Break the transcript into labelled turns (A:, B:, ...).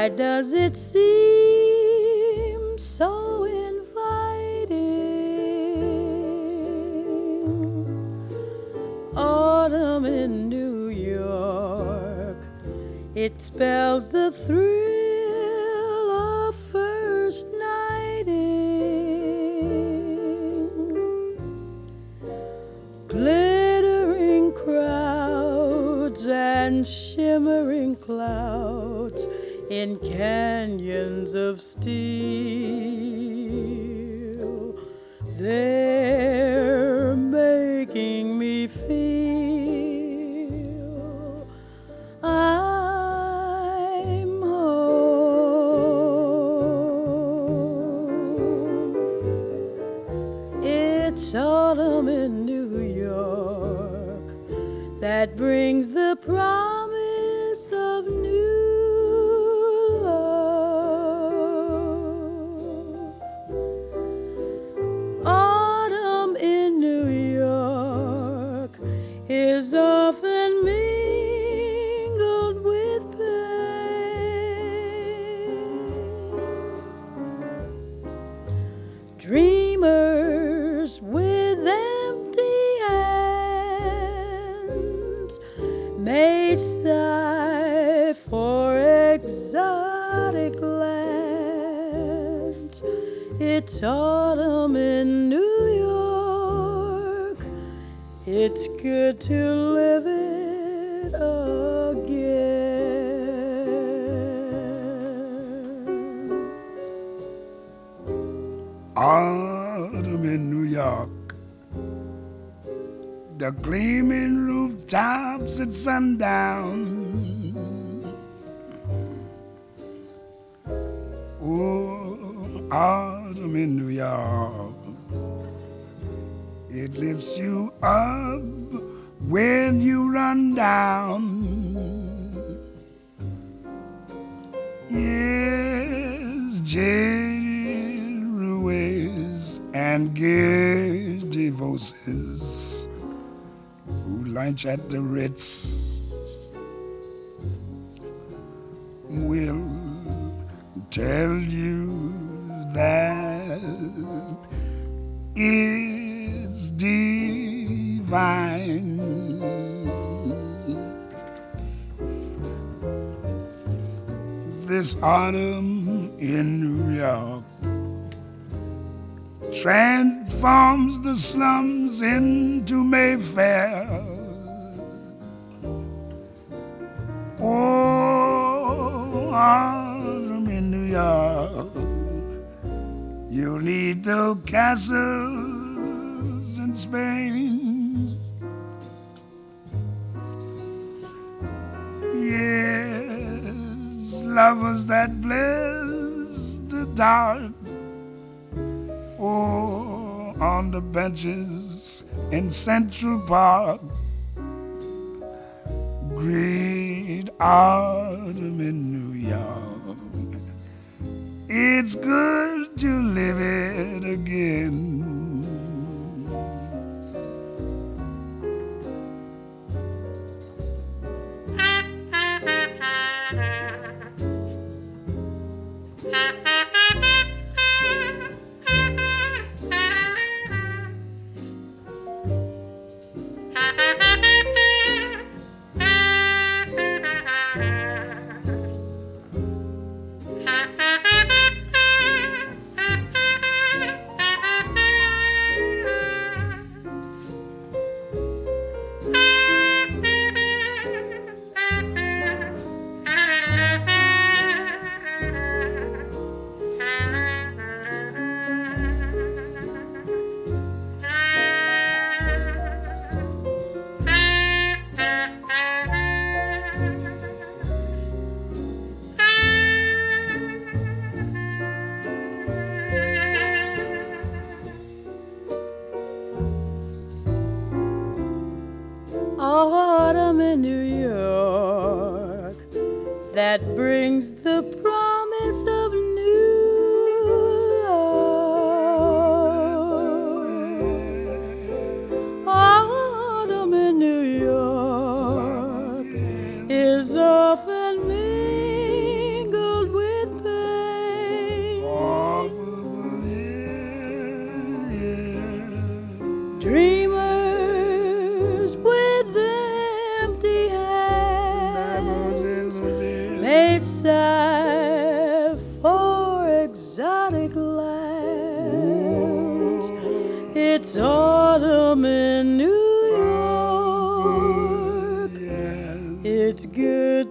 A: Why does it seem so inviting? Autumn in New York, it spells the thrill of first nighting. Glittering crowds and shimmering clouds in canyons of steel, they're making me feel I'm home. It's autumn in New York that brings the promise of new love. Autumn in New York is often mingled with pain. Dreamers with empty hands may sigh for exotic lands. It's autumn in New York. It's good to live it again.
B: Autumn in New York, the gleaming rooftops at sundown. Oh, autumn in New York, it lifts you up when you run down. Yes, jaded ruins and giddy voices who lunch at the Ritz will tell you that it's divine. This autumn in New York transforms the slums into Mayfair. Oh, autumn in New York, you'll need no castles in Spain. Yes, lovers that bless the dark. Oh, on the benches in Central Park, great autumn in New York. It's good to live it again.
A: lands. It's autumn in New York. It's good